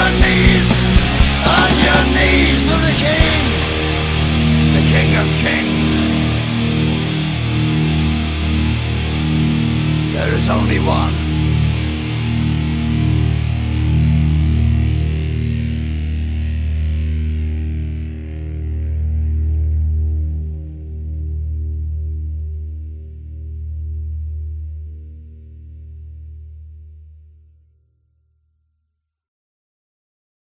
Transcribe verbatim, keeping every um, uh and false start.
your knees, on your knees for the King, the King of Kings. There is only one.